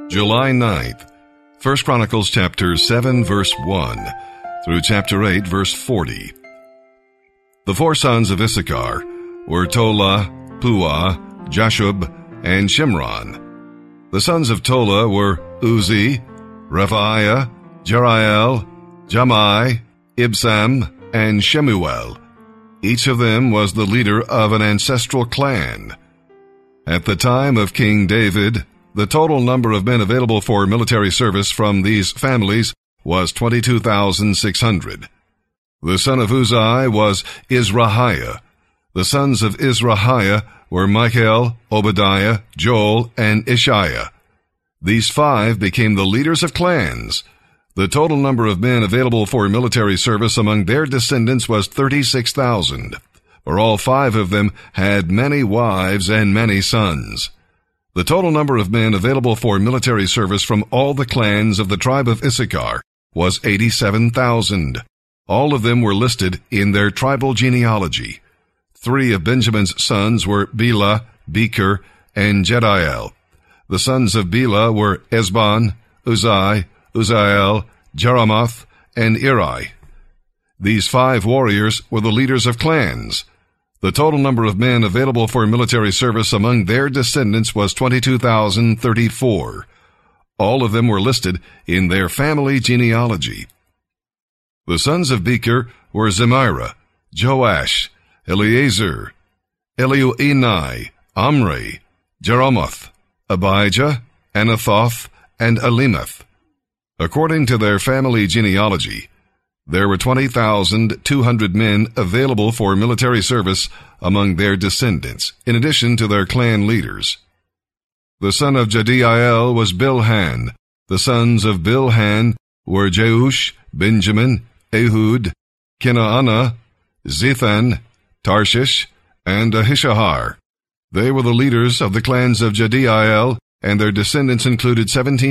July 9th, 1 Chronicles chapter 7 verse 1 through chapter 8 verse 40. The four sons of Issachar were Tola, Puah, Jashub, and Shimron. The sons of Tola were Uzi, Rephaiah, Jeriel, Jamai, Ibsam, and Shemuel. Each of them was the leader of an ancestral clan. At the time of King David, the total number of men available for military service from these families was 22,600. The son of Uzai was Izrahiah. The sons of Izrahiah were Michael, Obadiah, Joel, and Ishiah. These five became the leaders of clans. The total number of men available for military service among their descendants was 36,000, for all five of them had many wives and many sons. The total number of men available for military service from all the clans of the tribe of Issachar was 87,000. All of them were listed in their tribal genealogy. 3 of Benjamin's sons were Bela, Becher, and Jediel. The sons of Bela were Esbon, Uzai, Uzziel, Jeremoth, and Eri. These 5 warriors were the leaders of clans. The total number of men available for military service among their descendants was 22,034. All of them were listed in their family genealogy. The sons of Becher were Zemira, Joash, Eleazar, Elioenai, Omri, Jeremoth, Abijah, Anathoth, and Alemeth. According to their family genealogy, there were 20,200 men available for military service among their descendants, in addition to their clan leaders. The son of Jediael was Bilhan. The sons of Bilhan were Jeush, Benjamin, Ehud, Kenaanah, Zethan, Tarshish, and Ahishahar. They were the leaders of the clans of Jediael, and their descendants included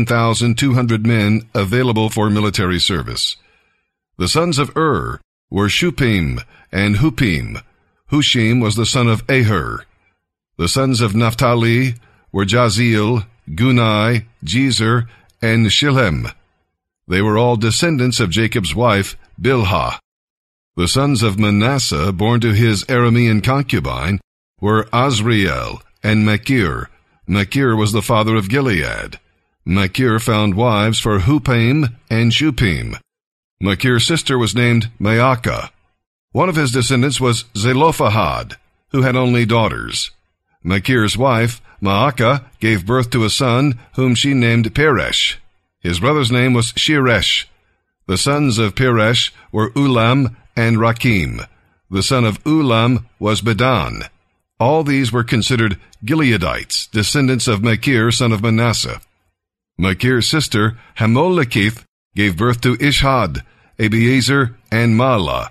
17,200 men available for military service. The sons of were Shupim and Hupim. Hushim was the son of Aher. The sons of Naphtali were Jaziel, Gunai, Jezer, and Shilhem. They were all descendants of Jacob's wife, Bilhah. The sons of Manasseh, born to his Aramean concubine, were Azriel and Machir. Machir was the father of Gilead. Machir found wives for Hupim and Shupim. Machir's sister was named Maacah. One of his descendants was Zelophehad, who had only daughters. Machir's wife, Maacah, gave birth to a son whom she named Peresh. His brother's name was Sheresh. The sons of Peresh were Ulam and Rakim. The son of Ulam was Bedan. All these were considered Gileadites, descendants of Machir, son of Manasseh. Machir's sister, Hammoleketh, gave birth to Ishhad, Abiezer, and Mahlah.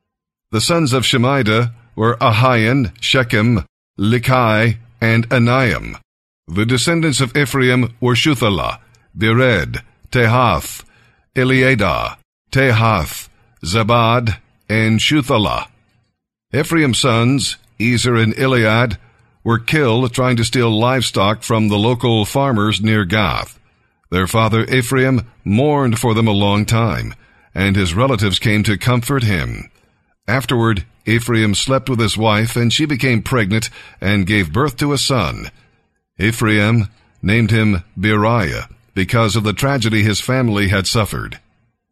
The sons of Shemida were Ahian, Shechem, Likai, and Aniam. The descendants of Ephraim were Shuthalah, Bered, Tehath, Eliadah, Tehath, Zabad, and Shuthalah. Ephraim's sons, Ezer and Eliad, were killed trying to steal livestock from the local farmers near Gath. Their father Ephraim mourned for them a long time, and his relatives came to comfort him. Afterward, Ephraim slept with his wife, and she became pregnant and gave birth to a son. Ephraim named him Beriah because of the tragedy his family had suffered.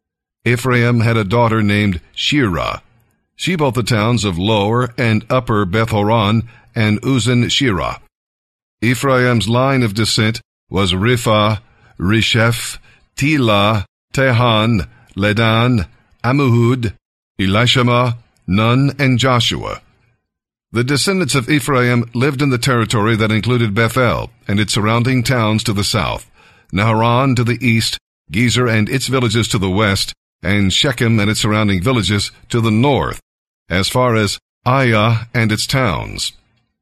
Ephraim had a daughter named Shirah. She built the towns of Lower and Upper Beth-horon and Uzan-Shirah. Ephraim's line of descent was Riphah, Resheph, Telah, Tehan, Ledan, Ammihud, Elishama, Nun, and Joshua. The descendants of Ephraim lived in the territory that included Bethel and its surrounding towns to the south, Naharan to the east, Gezer and its villages to the west, and Shechem and its surrounding villages to the north, as far as Aiah and its towns.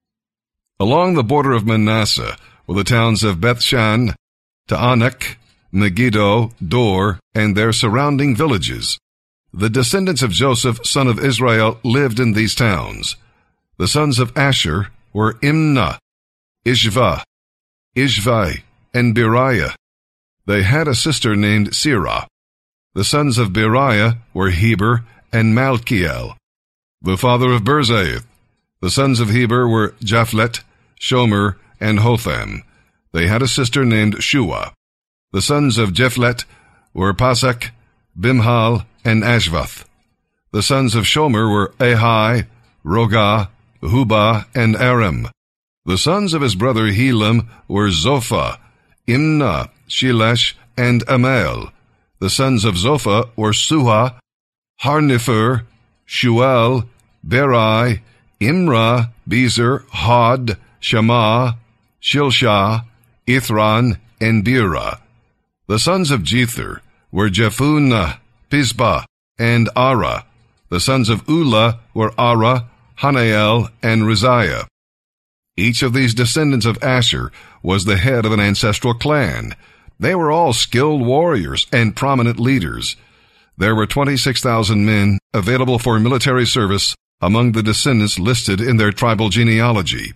Along the border of Manasseh were the towns of Bethshan, Ta'anak, Megiddo, Dor, and their surrounding villages. The descendants of Joseph, son of Israel, lived in these towns. The sons of Asher were Imnah, Ishvah, Ishvai, and Beriah. They had a sister named Sirah. The sons of Beriah were Heber and Malchiel, the father of Birzaith. The sons of Heber were Japhlet, Shomer, and Hotham. They had a sister named Shua. The sons of Japhlet were Pasach, Bimhal, and Ashvath. The sons of Shomer were Ahai, Rogah, Hubah, and Aram. The sons of his brother Helam were Zophah, Imnah, Shelesh, and Amael. The sons of Zophah were Suha, Harnepher, Shuel, Berai, Imrah, Bezer, Hod, Shammah, Shilshah, Ithran, and Beerah. The sons of Jether were Jephunneh, Pisbah, and Ara. The sons of Ulah were Ara, Hanael, and Riziah. Each of these descendants of Asher was the head of an ancestral clan. They were all skilled warriors and prominent leaders. There were 26,000 men available for military service among the descendants listed in their tribal genealogy.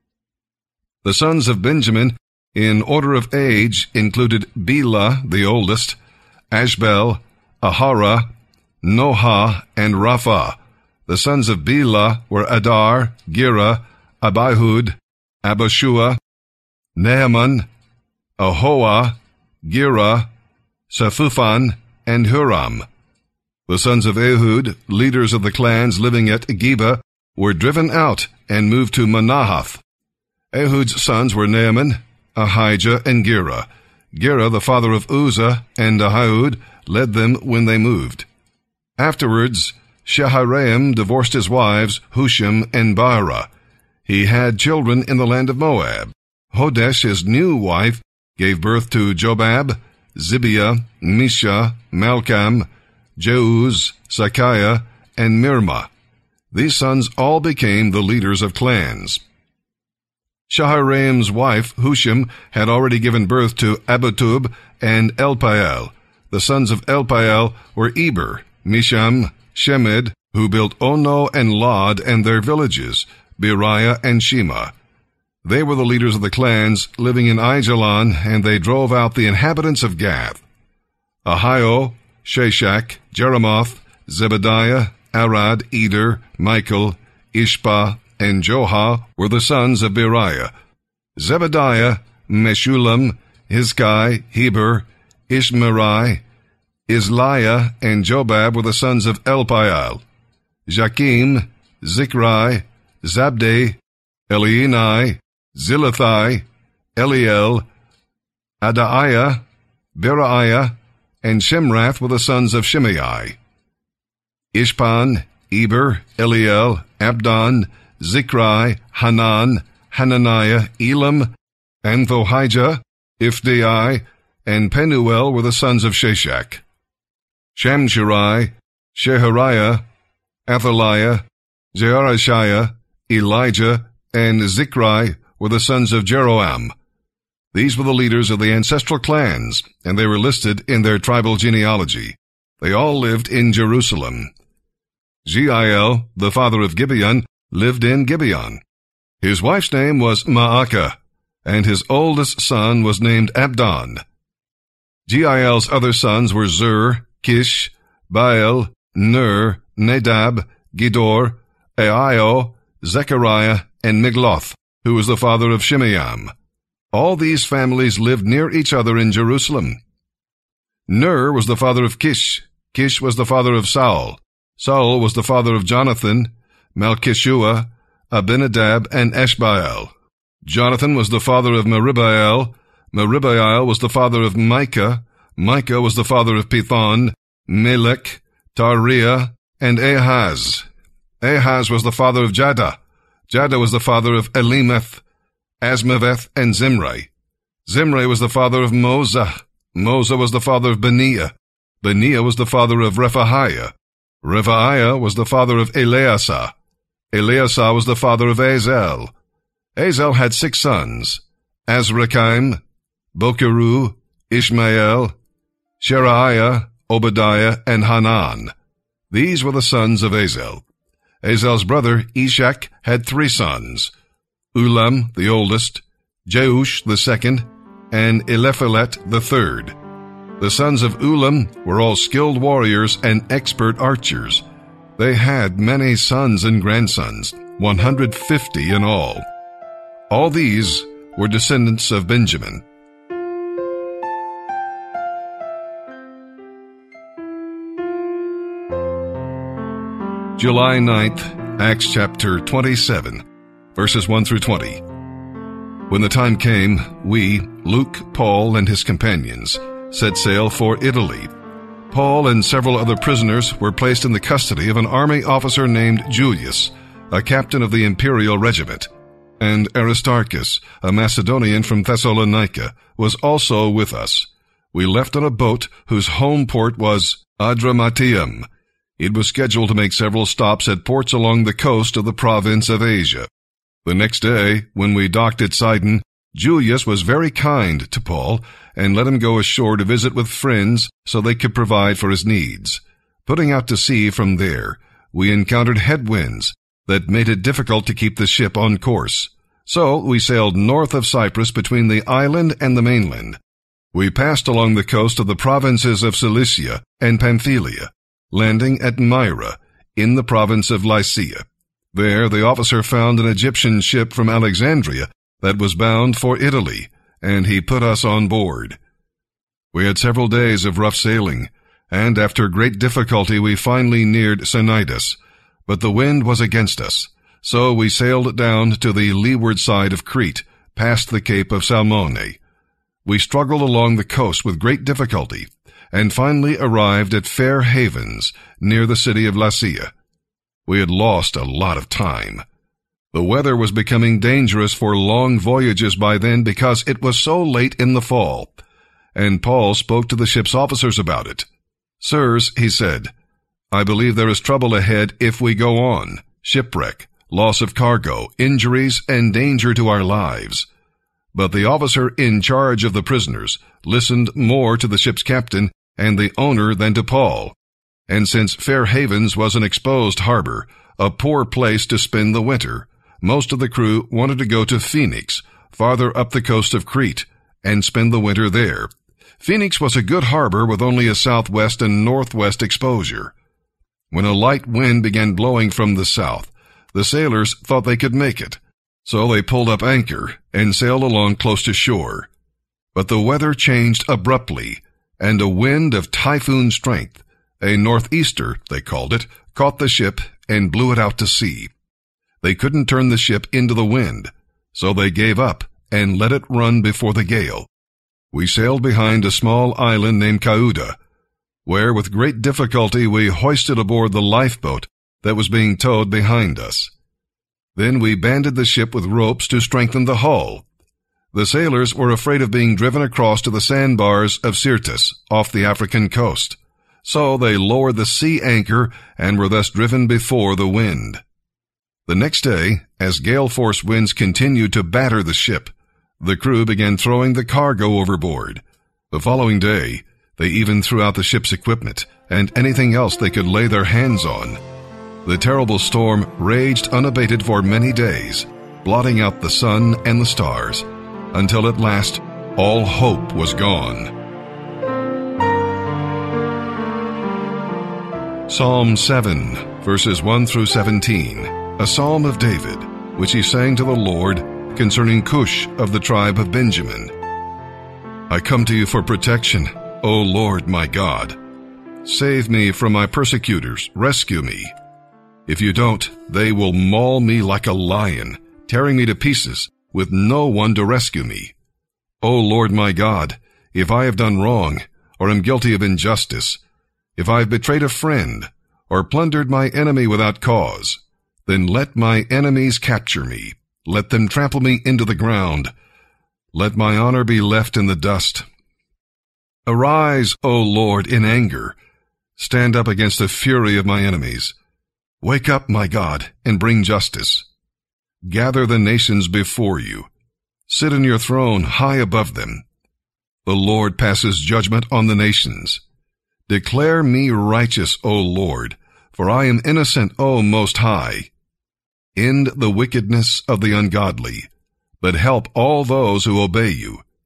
The sons of Benjamin, in order of age, included Bela, the oldest, Ashbel, Ahara, Nohah, and Rapha. The sons of Bela were Adar, Gera, Abihud, Abishua, Naaman, Ahoah, Gera, Sephuphan, and Huram. The sons of Ehud, leaders of the clans living at Geba, were driven out and moved to Manahath. Ehud's sons were Naaman, Ahijah, and Gera. Gera, the father of Uzzah, and Ahihud, led them when they moved. Afterwards, Shaharaim divorced his wives, Hushim and Baara. He had children in the land of Moab. Hodesh, his new wife, gave birth to Jobab, Zibiah, Misha, Malcham, Jeuz, Sakiah, and Mirma. These sons all became the leaders of clans. Shaharaim's wife, Hushim, had already given birth to Abitub and Elpaal. The sons of Elpaal were Eber, Misham, Shemed, who built Ono and Lod and their villages, Beriah and Shema. They were the leaders of the clans living in Aijalon, and they drove out the inhabitants of Gath. Ahio, Sheshach, Jeremoth, Zebediah, Arad, Eder, Michael, Ishpa, and Johah were the sons of Beriah. Zebediah, Meshullam, Hizkai, Heber, Ishmerai, Isliah, and Jobab were the sons of Elpaal. Jakim, Zikri, Zabdi, Elienai, Zilithai, Eliel, Adaiah, Beriah, and Shemrath were the sons of Shimei. Ishpan, Eber, Eliel, Abdon, Zikri, Hanan, Hananiah, Elam, Anthohijah, Ifdai, and Penuel were the sons of Sheshach. Shamsherai, Shehariah, Athaliah, Jearashiah, Elijah, and Zikri were the sons of Jeroam. These were the leaders of the ancestral clans, and they were listed in their tribal genealogy. They all lived in Jerusalem. Jeiel, the father of Gibeon, lived in Gibeon. His wife's name was Maacah, and his oldest son was named Abdon. Jeiel's other sons were Zur, Kish, Baal, Ner, Nadab, Gedor, Aio, Zechariah, and Migloth, who was the father of Shimeam. All these families lived near each other in Jerusalem. Ner was the father of Kish. Kish was the father of Saul. Saul was the father of Jonathan, Malchishua, Abinadab, and Eshbaal. Jonathan was the father of Meribaal. Meribaal was the father of Micah. Micah was the father of Pithon, Melech, Tariah, and Ahaz. Ahaz was the father of Jada. Jada was the father of Elimeth, Asmaveth, and Zimri. Zimri was the father of Moza. Moza was the father of Beniah. Beniah was the father of Rephaiah. Rephaiah was the father of Eleasah. Eleasah was the father of Azel. Azel had 6 sons: Azrikam, Bokeru, Ishmael, Sheriah, Obadiah, and Hanan. These were the sons of Azel. Azel's brother Ishak had 3 sons: Ulam, the oldest, Jeush, the second, and Eliphelet, the third. The sons of Ulam were all skilled warriors and expert archers. They had many sons and grandsons, 150 in all. All these were descendants of Benjamin. July 9th, Acts chapter 27, verses 1 through 20. When the time came, we, Luke, Paul, and his companions, set sail for Italy. Paul and several other prisoners were placed in the custody of an army officer named Julius, a captain of the imperial regiment, and Aristarchus, a Macedonian from Thessalonica, was also with us. We left on a boat whose home port was Adramyttium. It was scheduled to make several stops at ports along the coast of the province of Asia. The next day, when we docked at Sidon, Julius was very kind to Paul and let him go ashore to visit with friends so they could provide for his needs. Putting out to sea from there, we encountered headwinds that made it difficult to keep the ship on course. So we sailed north of Cyprus between the island and the mainland. We passed along the coast of the provinces of Cilicia and Pamphylia, landing at Myra in the province of Lycia. There the officer found an Egyptian ship from Alexandria that was bound for Italy, and he put us on board. We had several days of rough sailing, and after great difficulty we finally neared Cnidus, but the wind was against us, so we sailed down to the leeward side of Crete, past the Cape of Salmone. We struggled along the coast with great difficulty, and finally arrived at Fair Havens, near the city of Lasea. We had lost a lot of time. The weather was becoming dangerous for long voyages by then because it was so late in the fall, and Paul spoke to the ship's officers about it. "Sirs," he said, "I believe there is trouble ahead if we go on, shipwreck, loss of cargo, injuries, and danger to our lives." But the officer in charge of the prisoners listened more to the ship's captain and the owner than to Paul. And since Fair Havens was an exposed harbor, a poor place to spend the winter, most of the crew wanted to go to Phoenix, farther up the coast of Crete, and spend the winter there. Phoenix was a good harbor with only a southwest and northwest exposure. When a light wind began blowing from the south, the sailors thought they could make it, so they pulled up anchor and sailed along close to shore. But the weather changed abruptly, and a wind of typhoon strength, a northeaster, they called it, caught the ship and blew it out to sea. They couldn't turn the ship into the wind, so they gave up and let it run before the gale. We sailed behind a small island named Cauda, where with great difficulty we hoisted aboard the lifeboat that was being towed behind us. Then we banded the ship with ropes to strengthen the hull. The sailors were afraid of being driven across to the sandbars of Syrtis off the African coast, so they lowered the sea anchor and were thus driven before the wind. The next day, as gale-force winds continued to batter the ship, the crew began throwing the cargo overboard. The following day, they even threw out the ship's equipment and anything else they could lay their hands on. The terrible storm raged unabated for many days, blotting out the sun and the stars, until at last all hope was gone. Psalm 7, verses 1 through 17, a psalm of David, which he sang to the Lord concerning Cush of the tribe of Benjamin. I come to you for protection, O Lord my God. Save me from my persecutors, rescue me. If you don't, they will maul me like a lion, tearing me to pieces, with no one to rescue me. O Lord my God, if I have done wrong, or am guilty of injustice, if I have betrayed a friend, or plundered my enemy without cause, then let my enemies capture me. Let them trample me into the ground. Let my honor be left in the dust. Arise, O Lord, in anger. Stand up against the fury of my enemies. Wake up, my God, and bring justice. Gather the nations before you. Sit on your throne high above them. The Lord passes judgment on the nations. Declare me righteous, O Lord, for I am innocent, O Most High. End the wickedness of the ungodly, but help all those who obey you.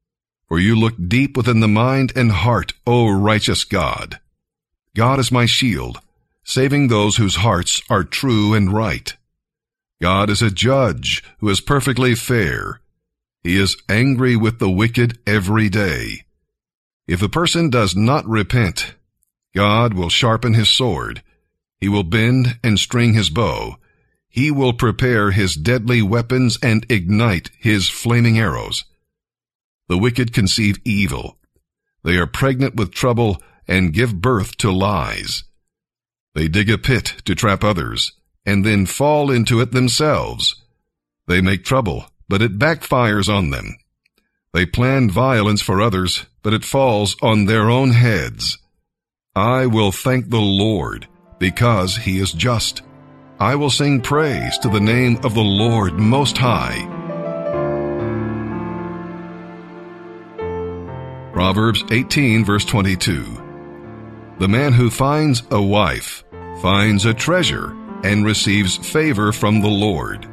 For you look deep within the mind and heart, O righteous God. God is my shield, saving those whose hearts are true and right. God is a judge who is perfectly fair. He is angry with the wicked every day. If a person does not repent, God will sharpen his sword. He will bend and string his bow. He will prepare his deadly weapons and ignite his flaming arrows. The wicked conceive evil. They are pregnant with trouble and give birth to lies. They dig a pit to trap others, and then fall into it themselves. They make trouble, but it backfires on them. They plan violence for others, but it falls on their own heads. I will thank the Lord, because he is just. I will sing praise to the name of the Lord Most High. Proverbs 18, verse 22. The man who finds a wife finds a treasure and receives favor from the Lord.